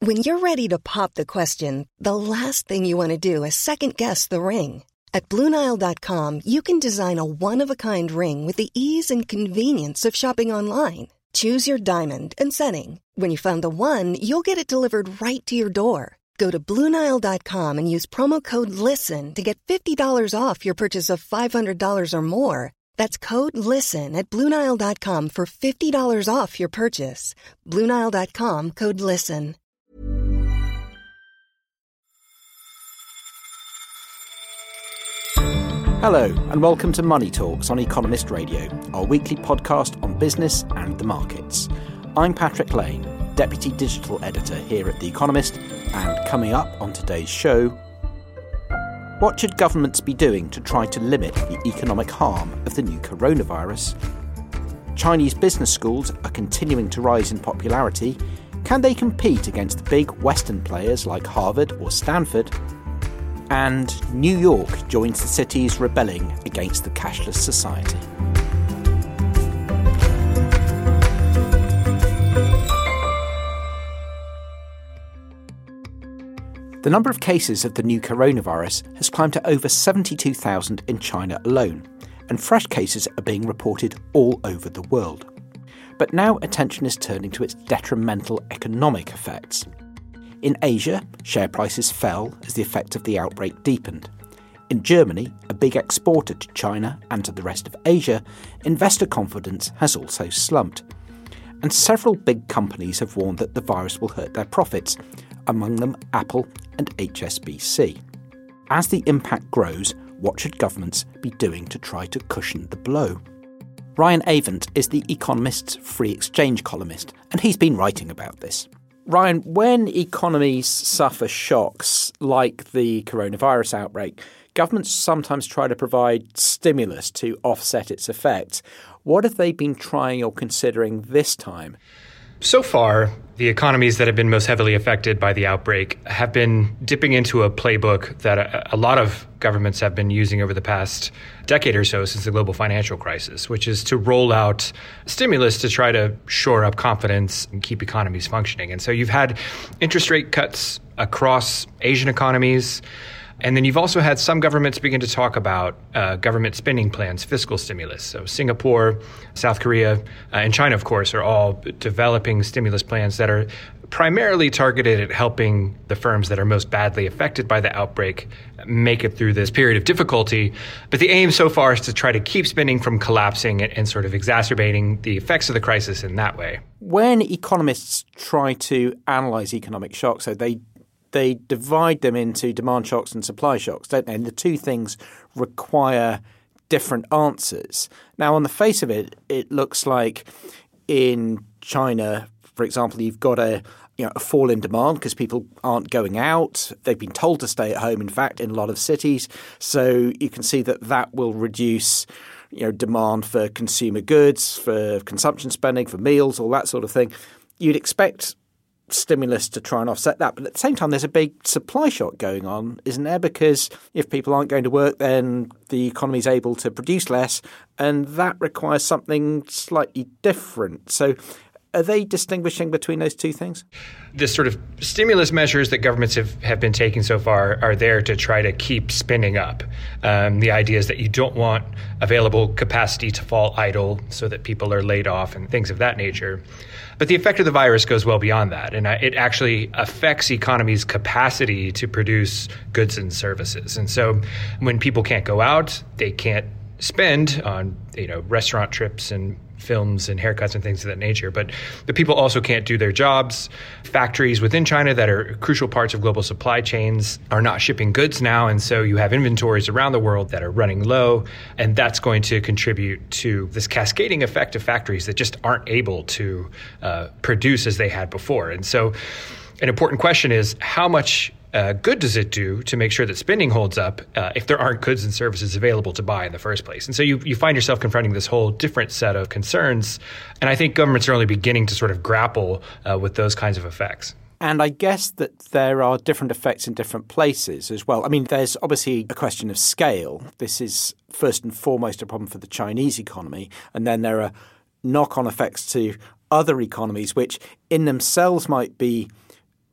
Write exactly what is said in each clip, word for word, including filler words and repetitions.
When you're ready to pop the question, the last thing you want to do is second-guess the ring. At Blue Nile dot com, you can design a one-of-a-kind ring with the ease and convenience of shopping online. Choose your diamond and setting. When you find the one, you'll get it delivered right to your door. Go to Blue Nile dot com and use promo code LISTEN to get fifty dollars off your purchase of five hundred dollars or more. That's code LISTEN at Blue Nile dot com for fifty dollars off your purchase. Blue Nile dot com, code LISTEN. Hello and welcome to Money Talks on Economist Radio, our weekly podcast on business and the markets. I'm Patrick Lane, Deputy Digital Editor here at The Economist, and coming up on today's show, what should governments be doing to try to limit the economic harm of the new coronavirus? Chinese business schools are continuing to rise in popularity. Can they compete against the big Western players like Harvard or Stanford? And New York joins the cities rebelling against the cashless society. The number of cases of the new coronavirus has climbed to over seventy-two thousand in China alone, and fresh cases are being reported all over the world. But now attention is turning to its detrimental economic effects. In Asia, share prices fell as the effect of the outbreak deepened. In Germany, a big exporter to China and to the rest of Asia, investor confidence has also slumped. And several big companies have warned that the virus will hurt their profits, among them Apple and H S B C. As the impact grows, what should governments be doing to try to cushion the blow? Ryan Avent is The Economist's free exchange columnist, and he's been writing about this. Ryan, when economies suffer shocks like the coronavirus outbreak, governments sometimes try to provide stimulus to offset its effects. What have they been trying or considering this time? So far, the economies that have been most heavily affected by the outbreak have been dipping into a playbook that a, a lot of governments have been using over the past decade or so since the global financial crisis, which is to roll out stimulus to try to shore up confidence and keep economies functioning. And so you've had interest rate cuts across Asian economies. And then you've also had some governments begin to talk about uh, government spending plans, fiscal stimulus. So Singapore, South Korea, uh, and China, of course, are all developing stimulus plans that are primarily targeted at helping the firms that are most badly affected by the outbreak make it through this period of difficulty. But the aim so far is to try to keep spending from collapsing and, and sort of exacerbating the effects of the crisis in that way. When economists try to analyse economic shocks, so they They divide them into demand shocks and supply shocks, don't they? And the two things require different answers. Now, on the face of it, it looks like in China, for example, you've got a you know a fall in demand because people aren't going out. They've been told to stay at home, in fact, in a lot of cities. So you can see that that will reduce you know demand for consumer goods, for consumption spending, for meals, all that sort of thing. You'd expect stimulus to try and offset that. But at the same time, there's a big supply shock going on, isn't there? Because if people aren't going to work, then the economy is able to produce less, and that requires something slightly different. So are they distinguishing between those two things? The sort of stimulus measures that governments have, have been taking so far are there to try to keep spending up. Um, the idea is that you don't want available capacity to fall idle so that people are laid off and things of that nature. But the effect of the virus goes well beyond that, and it actually affects economies' capacity to produce goods and services. And so when people can't go out, they can't spend on you know restaurant trips and films and haircuts and things of that nature. But the people also can't do their jobs. Factories within China that are crucial parts of global supply chains are not shipping goods now. And so you have inventories around the world that are running low. And that's going to contribute to this cascading effect of factories that just aren't able to uh, produce as they had before. And so an important question is how much Uh, good does it do to make sure that spending holds up uh, if there aren't goods and services available to buy in the first place? And so you, you find yourself confronting this whole different set of concerns. And I think governments are only beginning to sort of grapple uh, with those kinds of effects. And I guess that there are different effects in different places as well. I mean, there's obviously a question of scale. This is first and foremost a problem for the Chinese economy. And then there are knock-on effects to other economies, which in themselves might be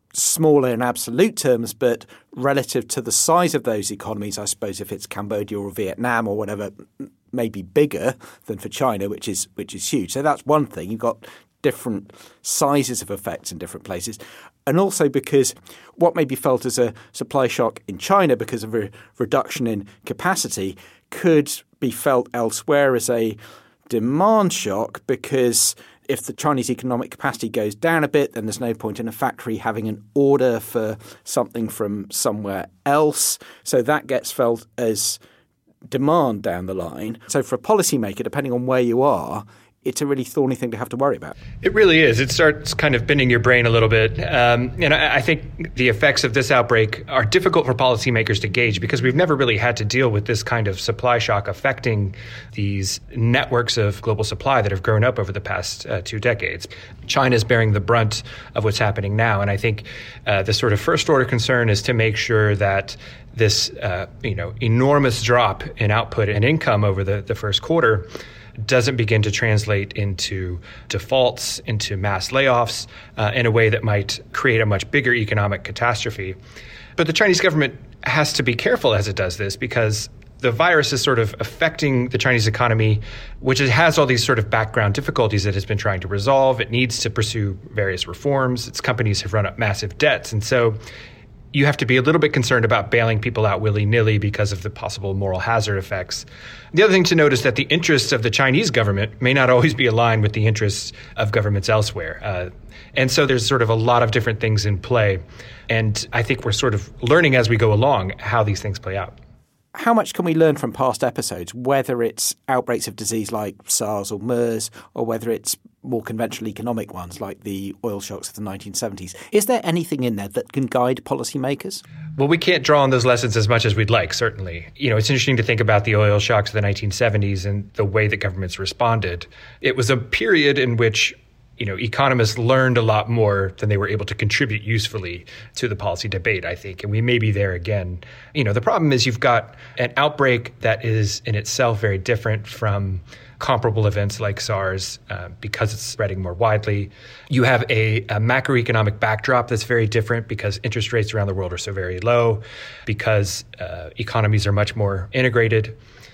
smaller in absolute terms, but relative to the size of those economies, I suppose if it's Cambodia or Vietnam or whatever, maybe bigger than for China, which is which is huge. So that's one thing. You've got different sizes of effects in different places. And also because what may be felt as a supply shock in China because of a reduction in capacity could be felt elsewhere as a demand shock, because if the Chinese economic capacity goes down a bit, then there's no point in a factory having an order for something from somewhere else. So that gets felt as demand down the line. So for a policymaker, depending on where you are, it's a really thorny thing to have to worry about. It really is. It starts kind of bending your brain a little bit. Um, and I, I think the effects of this outbreak are difficult for policymakers to gauge because we've never really had to deal with this kind of supply shock affecting these networks of global supply that have grown up over the past uh, two decades. China's bearing the brunt of what's happening now. And I think uh, the sort of first order concern is to make sure that this uh, you know, enormous drop in output and income over the, the first quarter doesn't begin to translate into defaults, into mass layoffs uh, in a way that might create a much bigger economic catastrophe. But the Chinese government has to be careful as it does this because the virus is sort of affecting the Chinese economy, which it has all these sort of background difficulties that it's been trying to resolve. It needs to pursue various reforms. Its companies have run up massive debts. And so you have to be a little bit concerned about bailing people out willy-nilly because of the possible moral hazard effects. The other thing to note is that the interests of the Chinese government may not always be aligned with the interests of governments elsewhere. Uh, and so there's sort of a lot of different things in play. And I think we're sort of learning as we go along how these things play out. How much can we learn from past episodes, whether it's outbreaks of disease like SARS or MERS, or whether it's more conventional economic ones like the oil shocks of the nineteen seventies? Is there anything in there that can guide policymakers? Well, we can't draw on those lessons as much as we'd like, certainly. You know, it's interesting to think about the oil shocks of the nineteen seventies and the way that governments responded. It was a period in which you know, economists learned a lot more than they were able to contribute usefully to the policy debate, I think. And we may be there again. You know, the problem is you've got an outbreak that is in itself very different from comparable events like SARS uh, because it's spreading more widely. You have a, a macroeconomic backdrop that's very different because interest rates around the world are so very low, because uh, economies are much more integrated.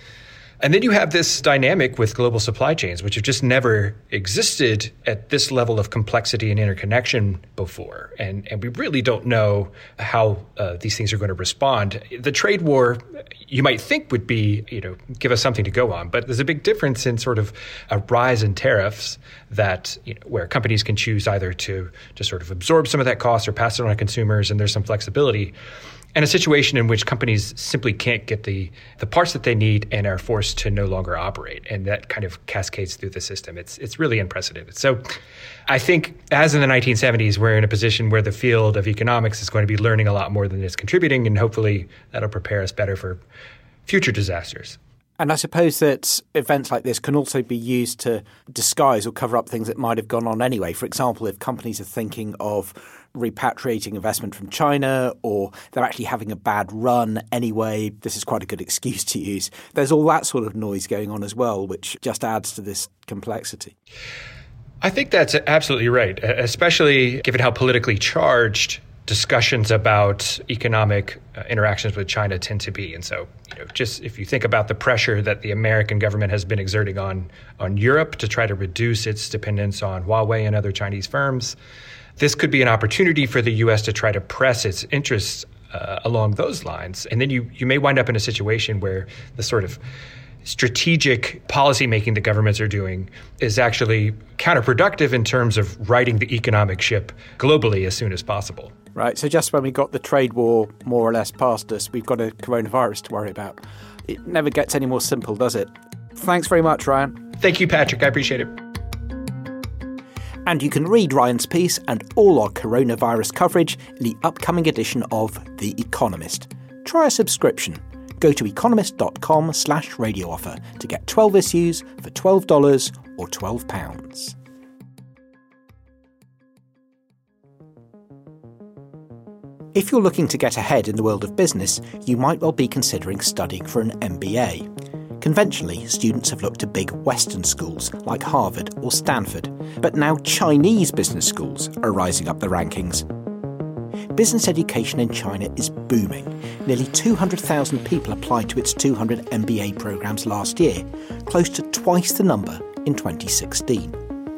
And then you have this dynamic with global supply chains, which have just never existed at this level of complexity and interconnection before. And, and we really don't know how uh, these things are going to respond. The trade war, you might think would be, you know, give us something to go on. But there's a big difference in sort of a rise in tariffs that, you know, where companies can choose either to, to sort of absorb some of that cost or pass it on to consumers, and there's some flexibility. And a situation in which companies simply can't get the, the parts that they need and are forced to no longer operate. And that kind of cascades through the system. It's it's really unprecedented. So I think, as in the nineteen seventies, we're in a position where the field of economics is going to be learning a lot more than it's contributing, and hopefully that'll prepare us better for future disasters. And I suppose that events like this can also be used to disguise or cover up things that might have gone on anyway. For example, if companies are thinking of repatriating investment from China, or they're actually having a bad run anyway, this is quite a good excuse to use. There's all that sort of noise going on as well, which just adds to this complexity. I think that's absolutely right, especially given how politically charged discussions about economic uh, interactions with China tend to be. And so, you know, just if you think about the pressure that the American government has been exerting on, on Europe to try to reduce its dependence on Huawei and other Chinese firms, this could be an opportunity for the U S to try to press its interests uh, along those lines. And then you, you may wind up in a situation where the sort of strategic policymaking that governments are doing is actually counterproductive in terms of righting the economic ship globally as soon as possible. Right. So just when we got the trade war more or less past us, we've got a coronavirus to worry about. It never gets any more simple, does it? Thanks very much, Ryan. Thank you, Patrick. I appreciate it. And you can read Ryan's piece and all our coronavirus coverage in the upcoming edition of The Economist. Try a subscription. Go to economist.com slash radio offer to get twelve issues for twelve dollars or twelve pounds. If you're looking to get ahead in the world of business, you might well be considering studying for an M B A. Conventionally, students have looked to big Western schools like Harvard or Stanford, but now Chinese business schools are rising up the rankings. business education in China is booming. Nearly two hundred thousand people applied to its two hundred M B A programmes last year, close to twice the number in twenty sixteen.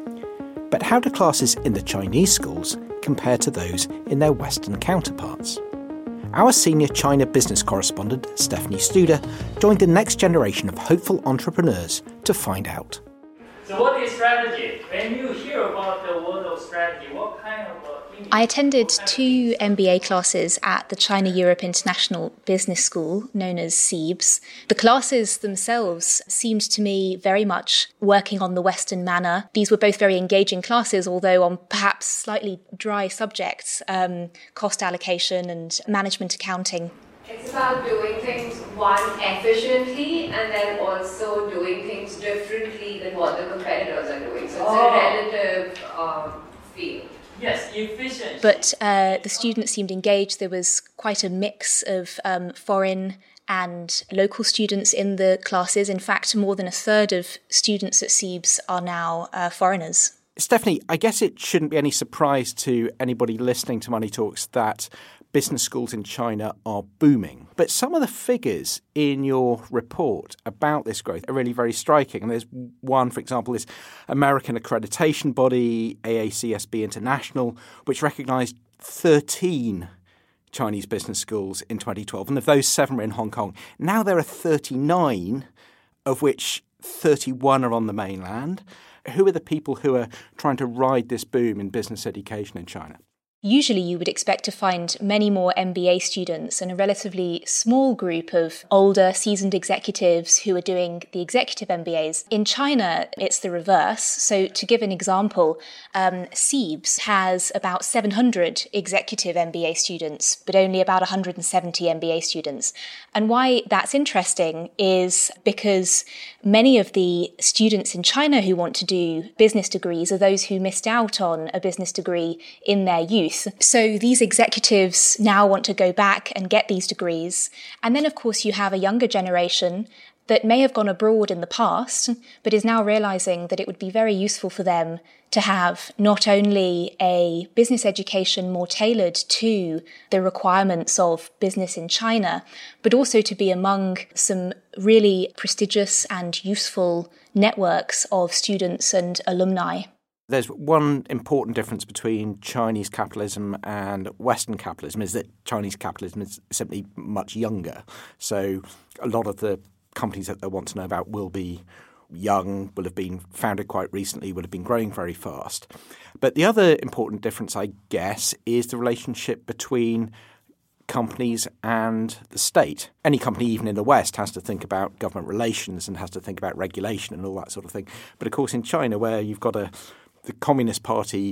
But how do classes in the Chinese schools compare to those in their Western counterparts? Our senior China business correspondent, Stephanie Studer, joined the next generation of hopeful entrepreneurs to find out. So what is strategy? When you hear about the word of strategy, what kind of uh, I attended two M B A classes at the China Europe International Business School, known as S E I B S. The classes themselves seemed to me very much working on the Western manner. These were both very engaging classes, although on perhaps slightly dry subjects, um, cost allocation and management accounting. It's about doing things, one, efficiently, and then also doing things differently than what the competitors are doing. So it's oh. a relative um, field. Yes, efficient. But uh, the students seemed engaged. There was quite a mix of um, foreign and local students in the classes. In fact, more than a third of students at S E I B S are now uh, foreigners. Stephanie, I guess it shouldn't be any surprise to anybody listening to Money Talks that business schools in China are booming. But some of the figures in your report about this growth are really very striking. And there's one, for example, this American accreditation body, A A C S B International, which recognised thirteen Chinese business schools in twenty twelve. And of those, seven were in Hong Kong. Now there are thirty-nine, of which thirty-one are on the mainland. Who are the people who are trying to ride this boom in business education in China? Usually you would expect to find many more M B A students and a relatively small group of older, seasoned executives who are doing the executive M B As. In China, it's the reverse. So to give an example, um, S E I B S has about seven hundred executive M B A students, but only about one hundred seventy M B A students. And why that's interesting is because many of the students in China who want to do business degrees are those who missed out on a business degree in their youth. So these executives now want to go back and get these degrees. And then, of course, you have a younger generation that may have gone abroad in the past, but is now realizing that it would be very useful for them to have not only a business education more tailored to the requirements of business in China, but also to be among some really prestigious and useful networks of students and alumni. There's one important difference between Chinese capitalism and Western capitalism is that Chinese capitalism is simply much younger. So a lot of the companies that they want to know about will be young, will have been founded quite recently, will have been growing very fast. But the other important difference, I guess, is the relationship between companies and the state. Any company, even in the West, has to think about government relations and has to think about regulation and all that sort of thing. But of course, in China, where you've got a the Communist Party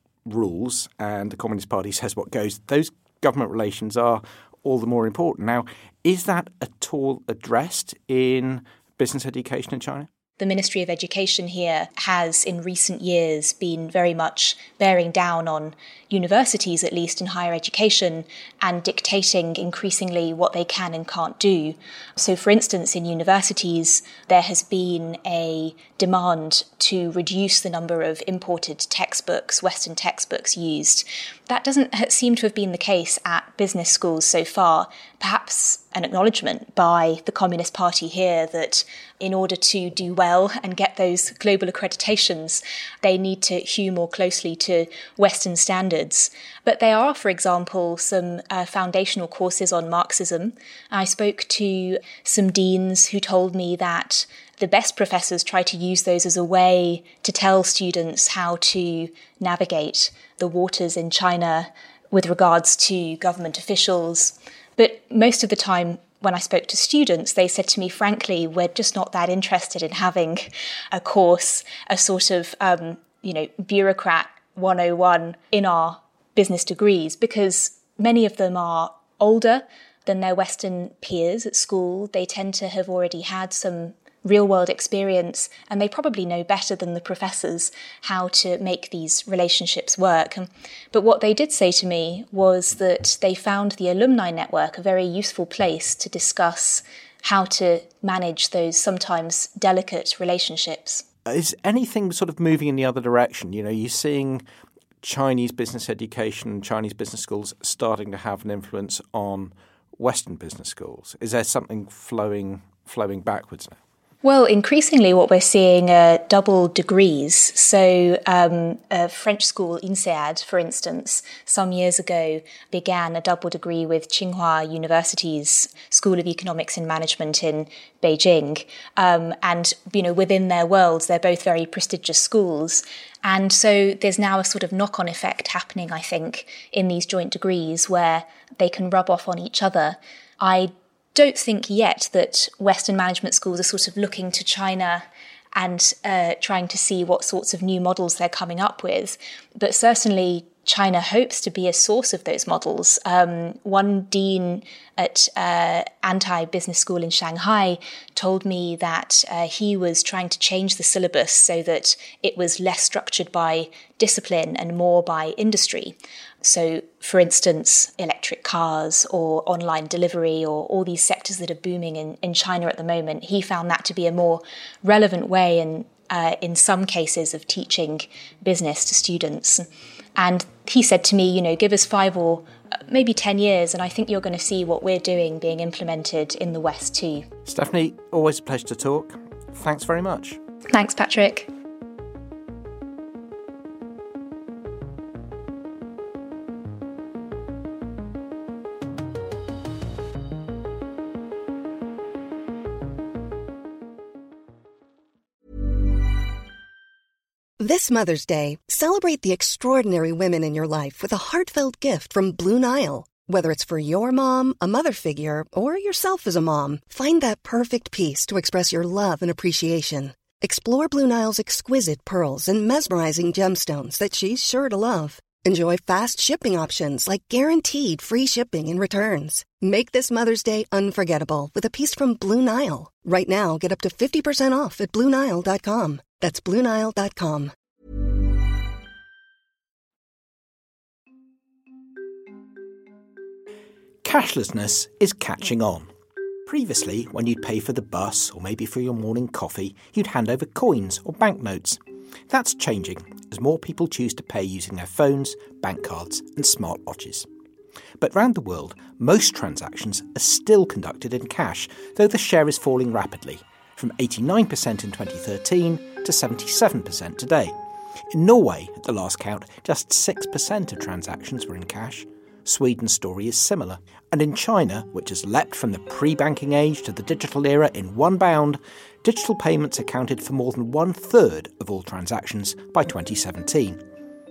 rules and the Communist Party says what goes, those government relations are all the more important. Now, is that at all addressed in business education in China? The Ministry of Education here has in recent years been very much bearing down on universities, at least in higher education, and dictating increasingly what they can and can't do. So, for instance, in universities, there has been a demand to reduce the number of imported textbooks, Western textbooks used. That doesn't seem to have been the case at business schools so far. Perhaps an acknowledgement by the Communist Party here that in order to do well and get those global accreditations, they need to hew more closely to Western standards. But there are, for example, some uh, foundational courses on Marxism. I spoke to some deans who told me that the best professors try to use those as a way to tell students how to navigate the waters in China with regards to government officials. But most of the time, when I spoke to students, they said to me, frankly, we're just not that interested in having a course, a sort of, um, you know, bureaucrat one oh one in our business degrees, because many of them are older than their Western peers at school. They tend to have already had some real-world experience, and they probably know better than the professors how to make these relationships work. But what they did say to me was that they found the alumni network a very useful place to discuss how to manage those sometimes delicate relationships. Is anything sort of moving in the other direction? You know, you're seeing Chinese business education, Chinese business schools starting to have an influence on Western business schools? Is there something flowing flowing backwards now? Well, increasingly what we're seeing are double degrees. So um, a French school, INSEAD, for instance, some years ago began a double degree with Tsinghua University's School of Economics and Management in Beijing. Um, and, you know, within their worlds, they're both very prestigious schools. And so there's now a sort of knock-on effect happening, I think, in these joint degrees where they can rub off on each other. I don't think yet that Western management schools are sort of looking to China and uh, trying to see what sorts of new models they're coming up with. But certainly China hopes to be a source of those models. Um, one dean at uh, Antai Business School in Shanghai told me that uh, he was trying to change the syllabus so that it was less structured by discipline and more by industry. So, for instance, electric cars or online delivery or all these sectors that are booming in, in China at the moment, he found that to be a more relevant way in, uh, in some cases of teaching business to students. And he said to me, you know, give us five or maybe ten years and I think you're going to see what we're doing being implemented in the West too. Stephanie, always a pleasure to talk. Thanks very much. Thanks, Patrick. This Mother's Day, celebrate the extraordinary women in your life with a heartfelt gift from Blue Nile. Whether it's for your mom, a mother figure, or yourself as a mom, find that perfect piece to express your love and appreciation. Explore Blue Nile's exquisite pearls and mesmerizing gemstones that she's sure to love. Enjoy fast shipping options like guaranteed free shipping and returns. Make this Mother's Day unforgettable with a piece from Blue Nile. Right now, get up to fifty percent off at Blue Nile dot com. That's Blue Nile dot com. Cashlessness is catching on. Previously, when you'd pay for the bus or maybe for your morning coffee, you'd hand over coins or banknotes. That's changing as more people choose to pay using their phones, bank cards and smartwatches. But around the world, most transactions are still conducted in cash, though the share is falling rapidly, from eighty-nine percent in twenty thirteen to seventy-seven percent today. In Norway, at the last count, just six percent of transactions were in cash. Sweden's story is similar. And in China, which has leapt from the pre-banking age to the digital era in one bound, digital payments accounted for more than one-third of all transactions by twenty seventeen.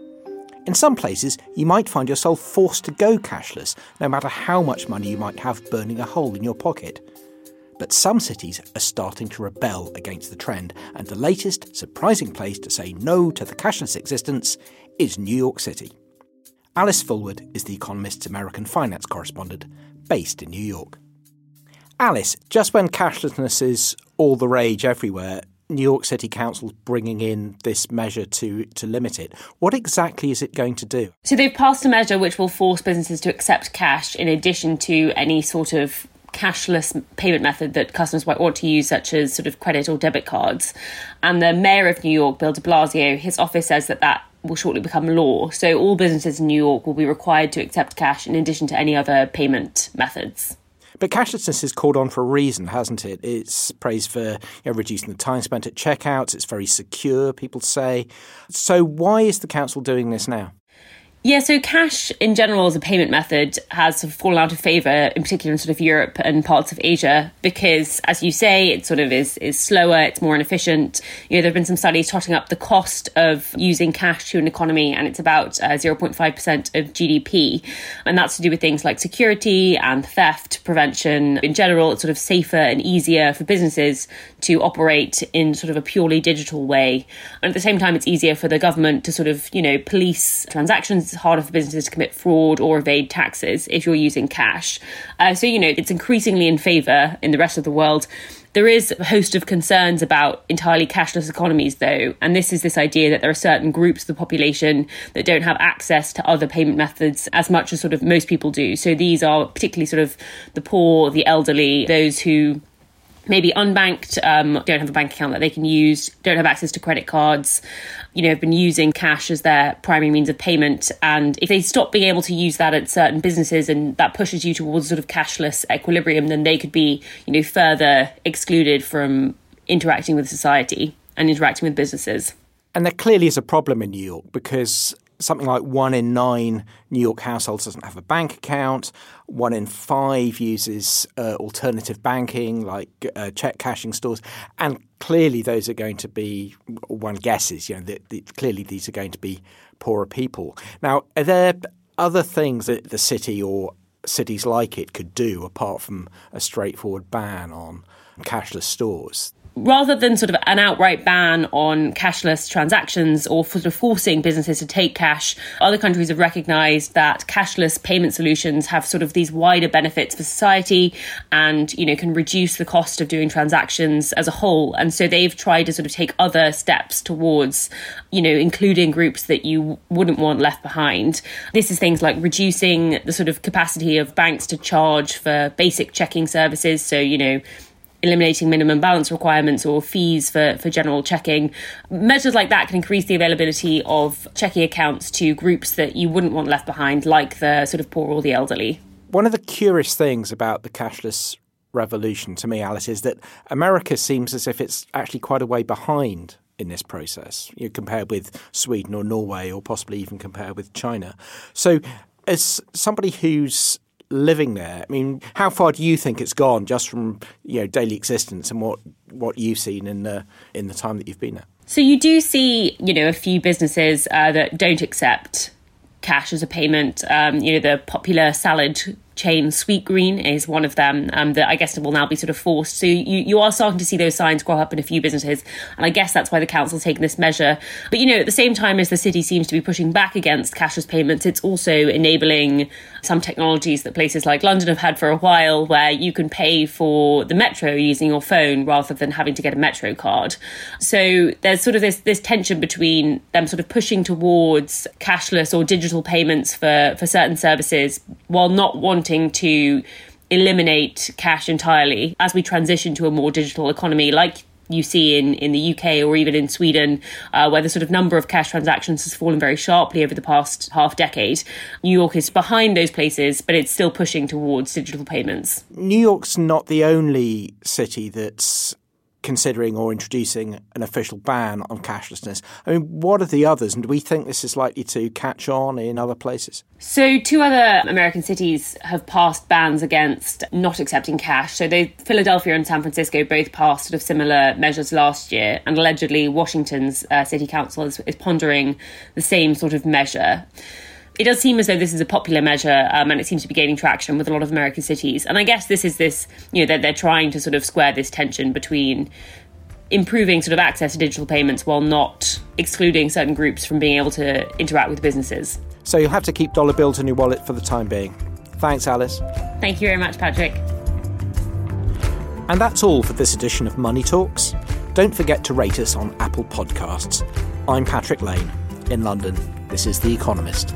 In some places, you might find yourself forced to go cashless, no matter how much money you might have burning a hole in your pocket. But some cities are starting to rebel against the trend, and the latest surprising place to say no to the cashless existence is New York City. Alice Fulwood is The Economist's American finance correspondent, based in New York. Alice, just when cashlessness is all the rage everywhere, New York City Council's bringing in this measure to, to limit it. What exactly is it going to do? So they've passed a measure which will force businesses to accept cash in addition to any sort of cashless payment method that customers might want to use, such as sort of credit or debit cards. And the mayor of New York, Bill de Blasio, his office says that that will shortly become law. So all businesses in New York will be required to accept cash in addition to any other payment methods. But cashlessness is called on for a reason, hasn't it? It's praised for you know, reducing the time spent at checkouts. It's very secure, people say. So why is the council doing this now? Yeah, so cash in general as a payment method has sort of fallen out of favour, in particular in sort of Europe and parts of Asia, because, as you say, it sort of is, is slower, it's more inefficient. You know, there have been some studies totting up the cost of using cash to an economy, and it's about uh, zero point five percent of G D P. And that's to do with things like security and theft prevention. In general, it's sort of safer and easier for businesses to operate in sort of a purely digital way. And at the same time, it's easier for the government to sort of, you know, police transactions. It's harder for businesses to commit fraud or evade taxes if you're using cash. Uh, so, you know, it's increasingly in favour in the rest of the world. There is a host of concerns about entirely cashless economies, though, and this is this idea that there are certain groups of the population that don't have access to other payment methods as much as sort of most people do. So these are particularly sort of the poor, the elderly, those who maybe unbanked, um, don't have a bank account that they can use, don't have access to credit cards, you know, have been using cash as their primary means of payment. And if they stop being able to use that at certain businesses and that pushes you towards sort of cashless equilibrium, then they could be, you know, further excluded from interacting with society and interacting with businesses. And there clearly is a problem in New York because something like one in nine New York households doesn't have a bank account. One in five uses uh, alternative banking like uh, check cashing stores. And clearly those are going to be, one guesses, you know, that the, clearly these are going to be poorer people. Now, are there other things that the city or cities like it could do apart from a straightforward ban on cashless stores? Rather than sort of an outright ban on cashless transactions or sort of forcing businesses to take cash, other countries have recognised that cashless payment solutions have sort of these wider benefits for society and, you know, can reduce the cost of doing transactions as a whole. And so they've tried to sort of take other steps towards, you know, including groups that you wouldn't want left behind. This is things like reducing the sort of capacity of banks to charge for basic checking services. So, you know, eliminating minimum balance requirements or fees for, for general checking. Measures like that can increase the availability of checking accounts to groups that you wouldn't want left behind, like the sort of poor or the elderly. One of the curious things about the cashless revolution to me, Alice, is that America seems as if it's actually quite a way behind in this process, you know, compared with Sweden or Norway or possibly even compared with China. So as somebody who's living there, I mean, how far do you think it's gone just from, you know, daily existence and what, what you've seen in the in the time that you've been there? So you do see, you know, a few businesses uh, that don't accept cash as a payment. Um, you know, the popular salad chain Sweetgreen is one of them um, that I guess will now be sort of forced. So you, you are starting to see those signs crop up in a few businesses. And I guess that's why the council's taken this measure. But, you know, at the same time as the city seems to be pushing back against cashless payments, it's also enabling some technologies that places like London have had for a while where you can pay for the metro using your phone rather than having to get a metro card. So there's sort of this, this tension between them sort of pushing towards cashless or digital payments for, for certain services while not wanting to eliminate cash entirely as we transition to a more digital economy like you see in, in the U K or even in Sweden, uh, where the sort of number of cash transactions has fallen very sharply over the past half decade. New York is behind those places, but it's still pushing towards digital payments. New York's not the only city that's considering or introducing an official ban on cashlessness. I mean, what are the others? And do we think this is likely to catch on in other places? So two other American cities have passed bans against not accepting cash. So they, Philadelphia and San Francisco both passed sort of similar measures last year. And allegedly Washington's uh, city council is, is pondering the same sort of measure. It does seem as though this is a popular measure um, and it seems to be gaining traction with a lot of American cities. And I guess this is this, you know, they're, they're trying to sort of square this tension between improving sort of access to digital payments while not excluding certain groups from being able to interact with businesses. So you'll have to keep dollar bills in your wallet for the time being. Thanks, Alice. Thank you very much, Patrick. And that's all for this edition of Money Talks. Don't forget to rate us on Apple Podcasts. I'm Patrick Lane in London. This is The Economist.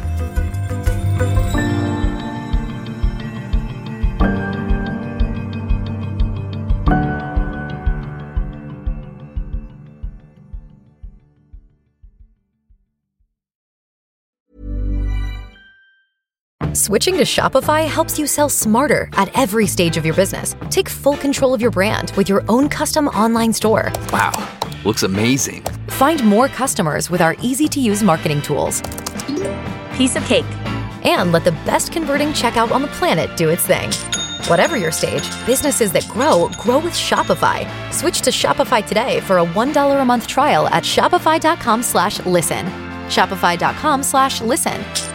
Switching to Shopify helps you sell smarter at every stage of your business. Take full control of your brand with your own custom online store. Wow, looks amazing. Find more customers with our easy-to-use marketing tools. Piece of cake. And let the best converting checkout on the planet do its thing. Whatever your stage, businesses that grow, grow with Shopify. Switch to Shopify today for a one dollar a month trial at shopify.com slash listen. Shopify.com slash listen.